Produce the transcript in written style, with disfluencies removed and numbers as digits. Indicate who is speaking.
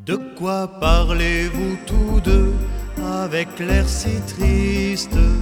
Speaker 1: De quoi parlez-vous tous deux avec l'air si triste?